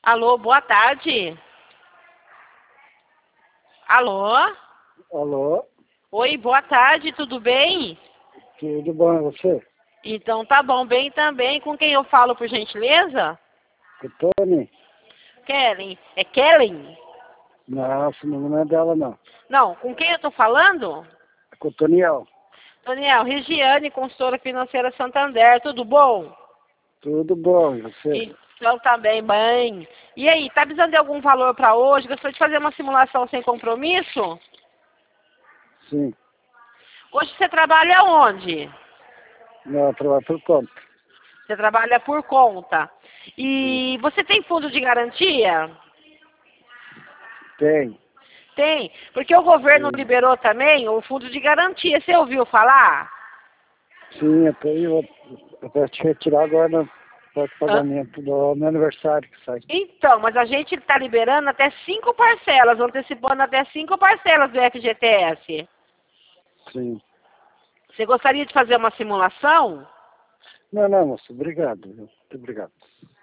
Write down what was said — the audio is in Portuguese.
Alô, boa tarde. Alô? Alô? Oi, boa tarde, tudo bem? Tudo bom, e você? Então tá bom, bem também. Com quem eu falo, por gentileza? O Tony? Kellen. É Kellen? Não, esse nome não é dela, não. Não, com quem eu tô falando? É com o Toniel. Daniel, Regiane, consultora financeira Santander, tudo bom? Tudo bom, e você? Então tá bem. E aí, tá precisando de algum valor para hoje? Gostaria de fazer uma simulação sem compromisso? Sim. Hoje você trabalha onde? Não, eu trabalho por conta. Você trabalha por conta. Sim. E você tem fundo de garantia? Tem. Tem, porque o governo Sim, liberou também o fundo de garantia. Você ouviu falar? sim, eu tenho. Eu vou te retirar agora no Hã? pagamento do meu aniversário que sai. Então, mas a gente está liberando até 5 parcelas, antecipando até 5 parcelas do FGTS. Sim. Você gostaria de fazer uma simulação? Não, moço, obrigado, viu? Muito obrigado.